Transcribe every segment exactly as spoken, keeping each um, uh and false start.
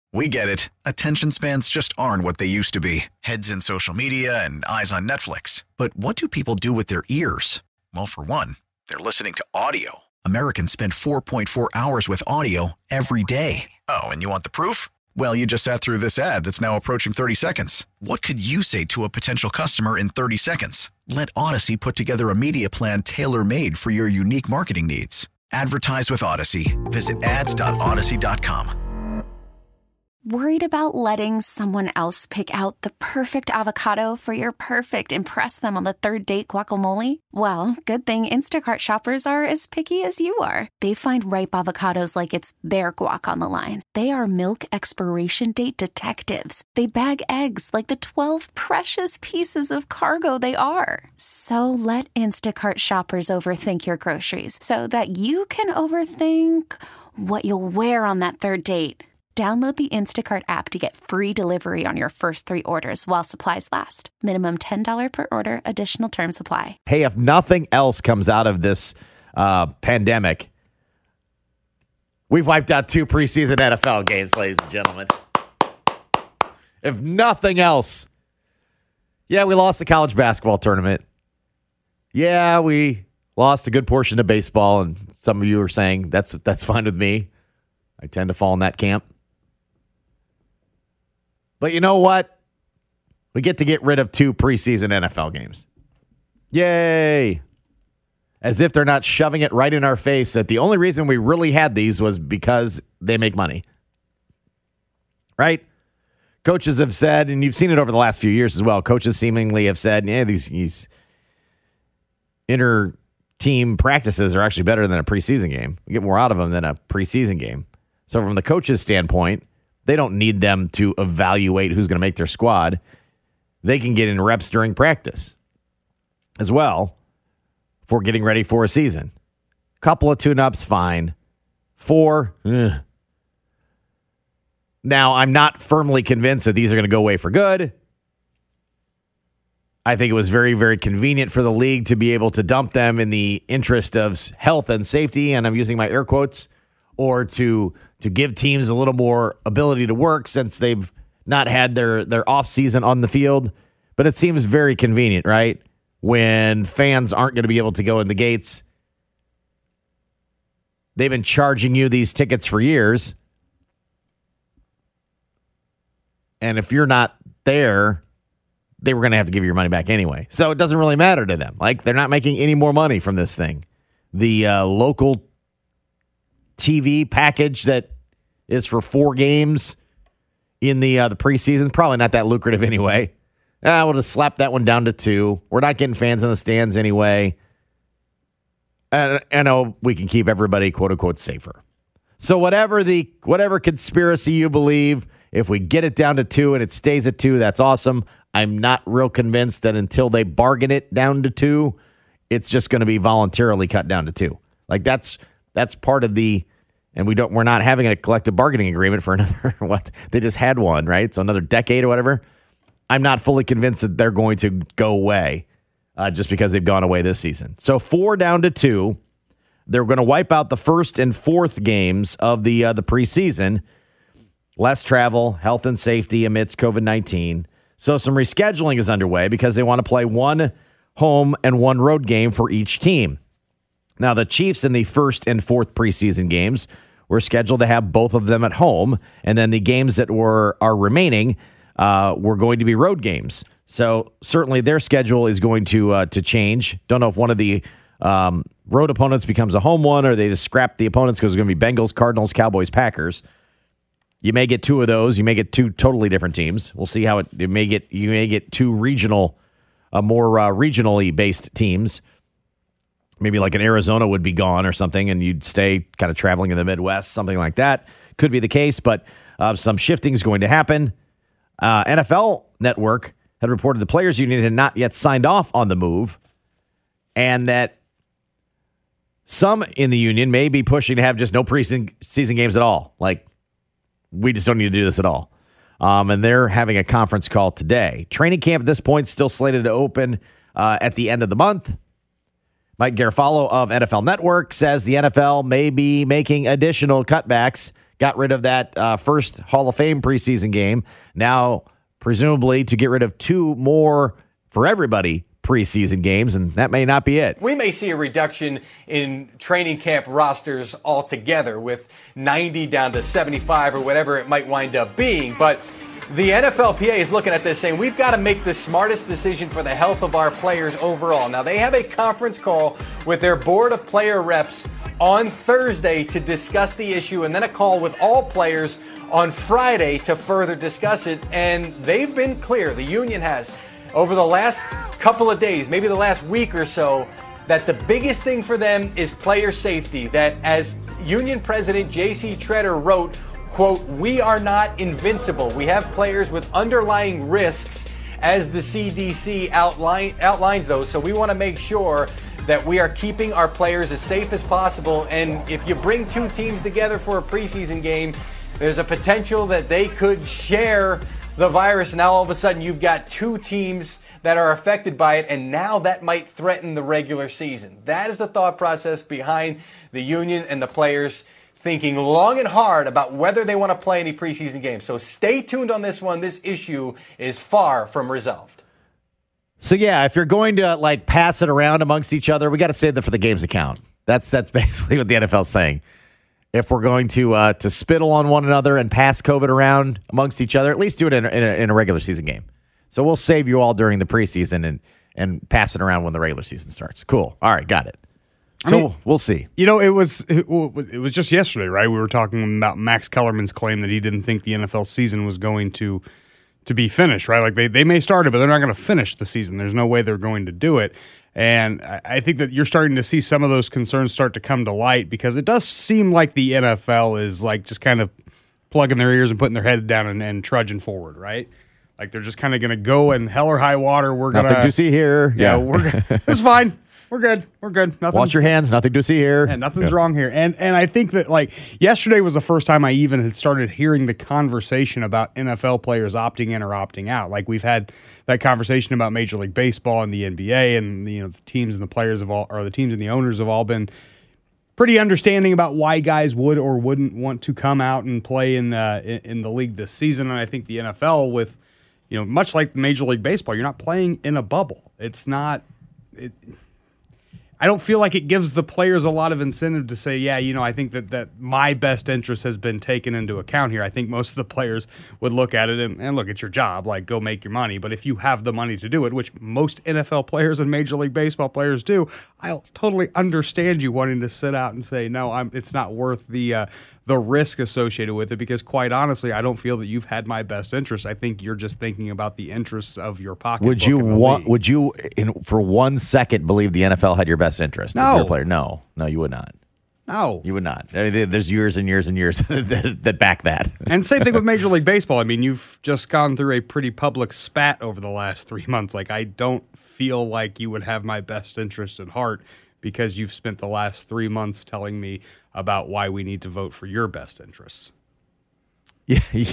We get it. Attention spans just aren't what they used to be. Heads in social media and eyes on Netflix. But what do people do with their ears? Well, for one, they're listening to audio. Americans spend four point four hours with audio every day. Oh, and you want the proof? Well, you just sat through this ad that's now approaching thirty seconds. What could you say to a potential customer in thirty seconds? Let Odyssey put together a media plan tailor-made for your unique marketing needs. Advertise with Odyssey. Visit ads dot odyssey dot com. Worried about letting someone else pick out the perfect avocado for your perfect impress them on the third date guacamole? Well, good thing Instacart shoppers are as picky as you are. They find ripe avocados like it's their guac on the line. They are milk expiration date detectives. They bag eggs like the twelve precious pieces of cargo they are. So let Instacart shoppers overthink your groceries so that you can overthink what you'll wear on that third date. Download the Instacart app to get free delivery on your first three orders while supplies last. Minimum ten dollars per order. Additional terms apply. Hey, if nothing else comes out of this uh, pandemic, we've wiped out two preseason N F L games, ladies and gentlemen. If nothing else, yeah, we lost the college basketball tournament. Yeah, we lost a good portion of baseball, and some of you are saying that's that's fine with me. I tend to fall in that camp. But you know what? We get to get rid of two preseason N F L games. Yay! As if they're not shoving it right in our face that the only reason we really had these was because they make money. Right? Coaches have said, and you've seen it over the last few years as well, coaches seemingly have said, yeah, these, these inter-team practices are actually better than a preseason game. We get more out of them than a preseason game. So from the coach's standpoint, they don't need them to evaluate who's going to make their squad. They can get in reps during practice as well for getting ready for a season. Couple of tune-ups, fine. Four, ugh. Now, I'm not firmly convinced that these are going to go away for good. I think it was very, very convenient for the league to be able to dump them in the interest of health and safety, and I'm using my air quotes, or to to give teams a little more ability to work since they've not had their, their off season on the field. But it seems very convenient, right? When fans aren't going to be able to go in the gates. They've been charging you these tickets for years. And if you're not there, they were going to have to give you your money back anyway. So it doesn't really matter to them. Like, they're not making any more money from this thing. The uh, local T V package that is for four games in the uh, the preseason, probably not that lucrative anyway. Ah, we'll just slap that one down to two. We're not getting fans in the stands anyway. And I know we can keep everybody, quote unquote, safer. So whatever the whatever conspiracy you believe, if we get it down to two and it stays at two, that's awesome. I'm not real convinced that until they bargain it down to two, it's just going to be voluntarily cut down to two. Like that's that's part of the, and we don't we're not having a collective bargaining agreement for another what they just had one, right? So another decade or whatever. I'm not fully convinced that they're going to go away uh, just because they've gone away this season. So four down to two. They're going to wipe out the first and fourth games of the uh, the preseason. Less travel, health and safety amidst COVID nineteen. So some rescheduling is underway because they want to play one home and one road game for each team. Now, the Chiefs in the first and fourth preseason games were scheduled to have both of them at home, and then the games that were are remaining uh, were going to be road games. So certainly their schedule is going to uh, to change. Don't know if one of the um, road opponents becomes a home one, or they just scrap the opponents because it's going to be Bengals, Cardinals, Cowboys, Packers. You may get two of those. You may get two totally different teams. We'll see how it, it may get. You may get two regional, uh, more uh, regionally based teams. Maybe like an Arizona would be gone or something, and you'd stay kind of traveling in the Midwest, something like that. Could be the case, but uh, some shifting is going to happen. Uh, N F L Network had reported the Players Union had not yet signed off on the move, and that some in the union may be pushing to have just no preseason games at all. Like, we just don't need to do this at all. Um, and they're having a conference call today. Training camp at this point is still slated to open uh, at the end of the month. Mike Garafolo of N F L Network says the N F L may be making additional cutbacks got rid of that uh, first Hall of Fame preseason game. Now, presumably, to get rid of two more for everybody preseason games, and that may not be it. We may see a reduction in training camp rosters altogether, with ninety down to seventy-five or whatever it might wind up being. But the N F L P A is looking at this saying we've got to make the smartest decision for the health of our players overall. Now, they have a conference call with their board of player reps on Thursday to discuss the issue, and then a call with all players on Friday to further discuss it. And they've been clear, the union has, over the last couple of days, maybe the last week or so, that the biggest thing for them is player safety. That, as union president J C Tretter wrote, quote, "We are not invincible. We have players with underlying risks," as the C D C outline, outlines those. So we want to make sure that we are keeping our players as safe as possible. And if you bring two teams together for a preseason game, there's a potential that they could share the virus. Now all of a sudden you've got two teams that are affected by it, and now that might threaten the regular season. That is the thought process behind the union and the players thinking long and hard about whether they want to play any preseason games. So stay tuned on this one. This issue is far from resolved. So yeah, if you're going to like pass it around amongst each other, we got to save them for the games to count. That's that's basically what the N F L is saying. If we're going to uh, to spittle on one another and pass COVID around amongst each other, at least do it in a, in, a, in a regular season game. So we'll save you all during the preseason and and pass it around when the regular season starts. Cool. All right, got it. So I mean, we'll see. You know, it was it, it was just yesterday, right? We were talking about Max Kellerman's claim that he didn't think the N F L season was going to to be finished, right? Like they, they may start it, but they're not going to finish the season. There's no way they're going to do it. And I, I think that you're starting to see some of those concerns start to come to light, because it does seem like the N F L is like just kind of plugging their ears and putting their head down and, and trudging forward, right? Like they're just kind of going to go in hell or high water. We're going to nothing to see here. Yeah, yeah. we're it's fine. We're good. We're good. Nothing. Wash your hands. Nothing to see here. Yeah, nothing's yeah. wrong here. And and I think that like yesterday was the first time I even had started hearing the conversation about N F L players opting in or opting out. Like we've had that conversation about Major League Baseball and the N B A, and you know the teams and the players have all, or the teams and the owners have all been pretty understanding about why guys would or wouldn't want to come out and play in the in, in the league this season. And I think the N F L, with you know much like Major League Baseball, you're not playing in a bubble. It's not. It, I don't feel like it gives the players a lot of incentive to say, yeah, you know, I think that, that my best interest has been taken into account here. I think most of the players would look at it and, and look, it's your job, like go make your money. But if you have the money to do it, which most N F L players and Major League Baseball players do, I'll totally understand you wanting to sit out and say, no, I'm, it's not worth the uh, the risk associated with it, because quite honestly, I don't feel that you've had my best interest. I think you're just thinking about the interests of your pocket. Would you want? Would you, in, for one second, believe the N F L had your best interest? No, your player? No, no, you would not. No, you would not. I mean, there's years and years and years that, that back that. And same thing with Major League Baseball. I mean, you've just gone through a pretty public spat over the last three months. Like, I don't feel like you would have my best interest at heart, because you've spent the last three months telling me about why we need to vote for your best interests. Yeah. yeah.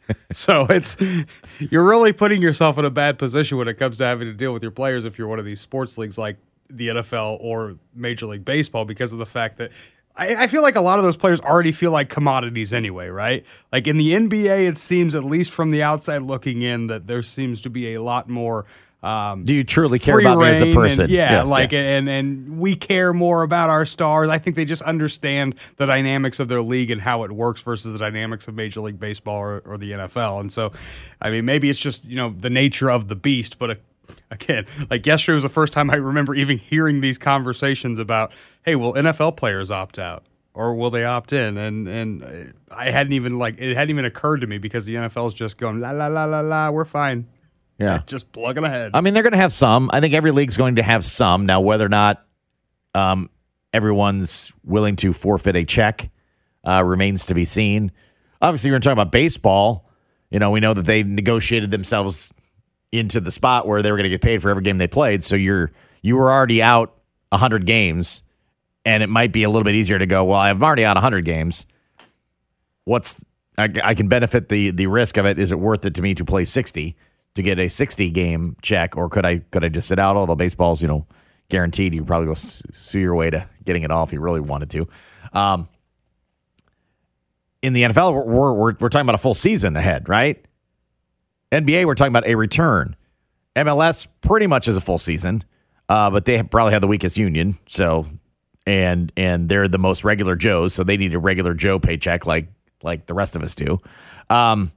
So it's you're really putting yourself in a bad position when it comes to having to deal with your players if you're one of these sports leagues like the N F L or Major League Baseball, because of the fact that I, I feel like a lot of those players already feel like commodities anyway, right? Like in the N B A, it seems, at least from the outside looking in, that there seems to be a lot more Um, Do you truly care about me as a person? And, yeah, yes, like, yeah. and and we care more about our stars. I think they just understand the dynamics of their league and how it works versus the dynamics of Major League Baseball or, or the N F L. And so, I mean, maybe it's just, you know, the nature of the beast. But uh, again, like yesterday was the first time I remember even hearing these conversations about, hey, will N F L players opt out? Or will they opt in? And and I hadn't even, like, it hadn't even occurred to me, because the N F L is just going, la, la, la, la, la, we're fine. Yeah. Just plugging ahead. I mean, they're going to have some. I think every league's going to have some. Now, whether or not um, everyone's willing to forfeit a check uh, remains to be seen. Obviously, we're talking about baseball. You know, we know that they negotiated themselves into the spot where they were going to get paid for every game they played. So you're you were already out one hundred games, and it might be a little bit easier to go, well, I'm already out one hundred games. What's I, I can benefit the the risk of it. Is it worth it to me to play sixty? To get a sixty game check, or could I could I just sit out? Although baseball's, you know, guaranteed, you probably go sue your way to getting it off if you really wanted to. Um, in the N F L, we're, we're, we're talking about a full season ahead, right? N B A, we're talking about a return. M L S pretty much is a full season, uh, but they probably have the weakest union, so and and they're the most regular Joes, so they need a regular Joe paycheck like like the rest of us do. Um,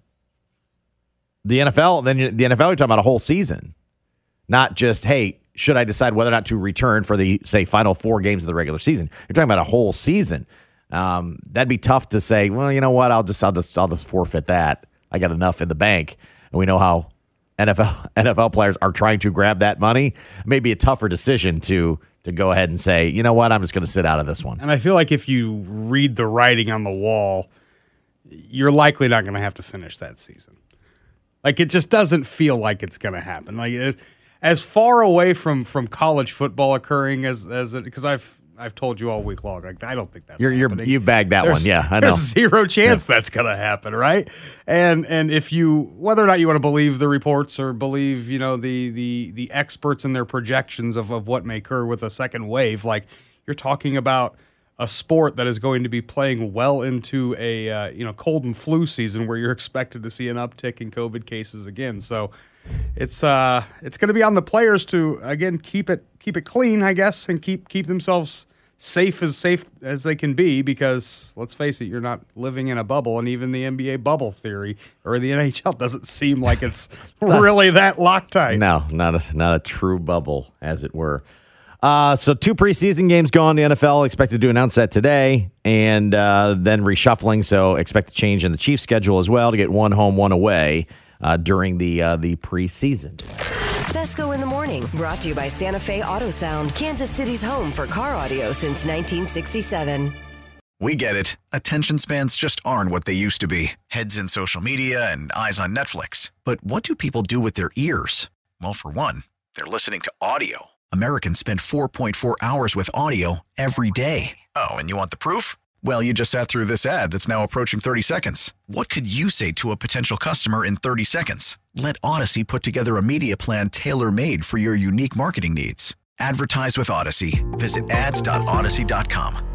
the N F L, then the N F L, you're talking about a whole season, not just, hey, should I decide whether or not to return for the, say, final four games of the regular season? You're talking about a whole season. Um, that'd be tough to say, well, you know what, I'll just I'll just I'll just forfeit that. I got enough in the bank. And we know how N F L N F L players are trying to grab that money. It may be a tougher decision to to go ahead and say, you know what, I'm just going to sit out of this one. And I feel like if you read the writing on the wall, you're likely not going to have to finish that season. Like, it just doesn't feel like it's going to happen. Like, as far away from, from college football occurring as as it, because I've I've told you all week long, like, I don't think that's you're, you're happening. You bagged that there's, one, yeah, I know. There's zero chance yeah. that's going to happen, right? And and if you, whether or not you want to believe the reports or believe, you know, the the the experts and their projections of, of what may occur with a second wave, like, you're talking about a sport that is going to be playing well into a uh, you know cold and flu season where you're expected to see an uptick in COVID cases again. So it's uh it's going to be on the players to again keep it keep it clean, I guess, and keep keep themselves safe as safe as they can be, because let's face it, you're not living in a bubble, and even the N B A bubble theory or the N H L doesn't seem like it's, it's really a, that Loctite. No, not a not a true bubble, as it were. Uh, so two preseason games gone. The N F L expected to announce that today, and uh, then reshuffling. So expect a change in the Chiefs' schedule as well to get one home, one away uh, during the uh, the preseason. Fesco in the Morning, brought to you by Santa Fe Auto Sound, Kansas City's home for car audio since nineteen sixty-seven. We get it. Attention spans just aren't what they used to be. Heads in social media and eyes on Netflix. But what do people do with their ears? Well, for one, they're listening to audio. Americans spend four point four hours with audio every day. Oh, and you want the proof? Well, you just sat through this ad that's now approaching thirty seconds. What could you say to a potential customer in thirty seconds? Let Odyssey put together a media plan tailor-made for your unique marketing needs. Advertise with Odyssey. Visit ads dot odyssey dot com.